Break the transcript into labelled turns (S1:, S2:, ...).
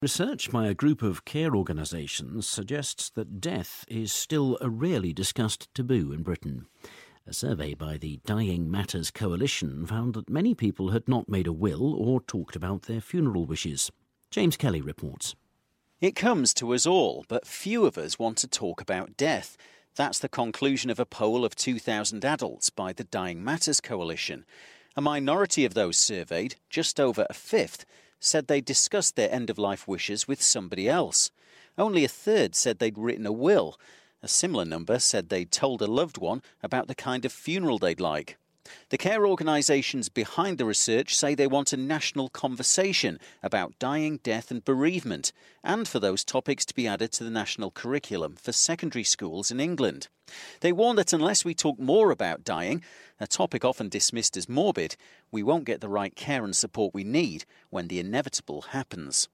S1: Research by a group of care organisations suggests that death is still a rarely discussed taboo in Britain. A survey by the Dying Matters Coalition found that many people had not made a will or talked about their funeral wishes. James Kelly reports.
S2: It comes to us all, but few of us want to talk about death. That's the conclusion of a poll of 2,000 adults by the Dying Matters Coalition. A minority of those surveyed, just over a fifth, said they'd discussed their end-of-life wishes with somebody else. Only a third said they'd written a will. A similar number said they'd told a loved one about the kind of funeral they'd like. The care organisations behind the research say they want a national conversation about dying, death and bereavement, and for those topics to be added to the national curriculum for secondary schools in England. They warn that unless we talk more about dying, a topic often dismissed as morbid, we won't get the right care and support we need when the inevitable happens.